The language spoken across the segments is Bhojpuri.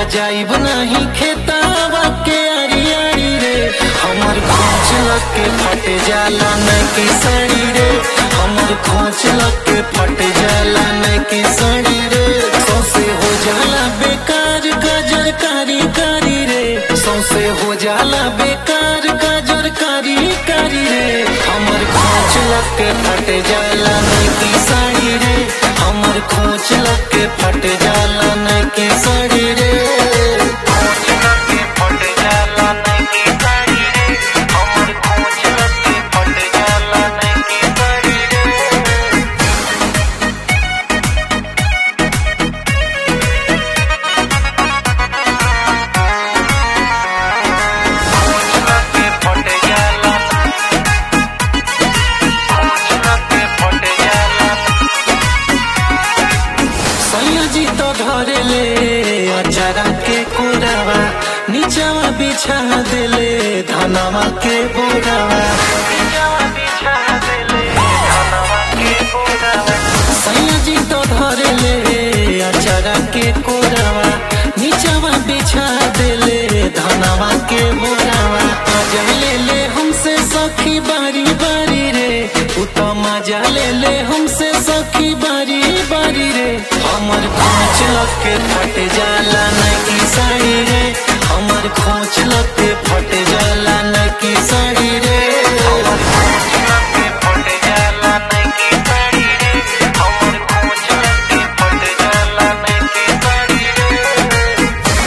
जाइब नहीं खेतावा के आरी आरी रे। हमर खोच लग के फट जाला नहीं की साड़ी रे। हमर खोच लग के फट जाला नहीं की साड़ी रे। सौसे हो जाला बेकार गाजर कारी कारी रे। सौसे हो जाला बेकार गाजर कारी कारी रे। हमर खोच लग के फट जाला नहीं की साड़ी रे। हमर खोच लग के फट जाला नहीं की साड़ी रे। खोच लग के फट जाला नहीं की साड़ी रे। हमर खोच लग के फट जाला नहीं की साड़ी रे। खोच लग के फट जाला, खोच लग के फट जाला। सैया जी तो धरे ले अचारा के कोरावा, नीचवा बिछा देले धनवा के बोरावा। नीचवा बिछा देले धनवा के बोरावा। सैया जी तो धरे ले अचारा के कोरावा, नीचवा बिछा देले धनवा के बोरावा। मजा ले ले हमसे सखी बारी बारी रे। उ तो मजा ले ले हमसे सखी बारी बारी रे। हमर खोच लग के फट जाला नहीं की साड़ी रे। हमर खोच लग के फट जाला नहीं की साड़ी रे। हमर खोच लग के फट जाला नहीं की साड़ी रे। हमर खोच लग के फट जाला नहीं की साड़ी रे।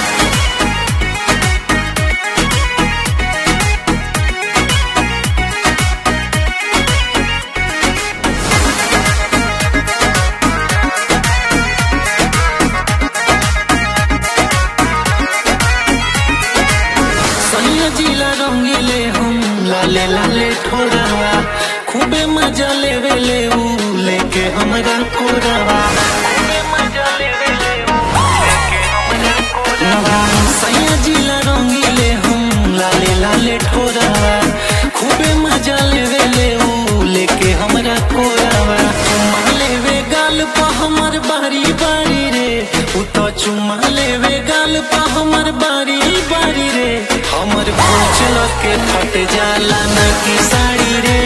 सैया जिला रंगीले हम लाले लाले ठोरावा। खूबे मजा लेवे ले ऊ लेके हमरा कोरावा। खूबे मजा लेवे ले ऊ लेके हमरा कोरावा। सैया जिला रंगीले हम लाले लाले ठोरावा। खूबे मजा लेवे ले ऊ लेके हमरा कोरावा। चुम्मा लेवे गाल पा हमर बारी बारी रे। उ तो चुम्मा लेवे गाल पा हमर बारी बारी रे। हमर खोच लग के फट जाला नहीं की साड़ी रे।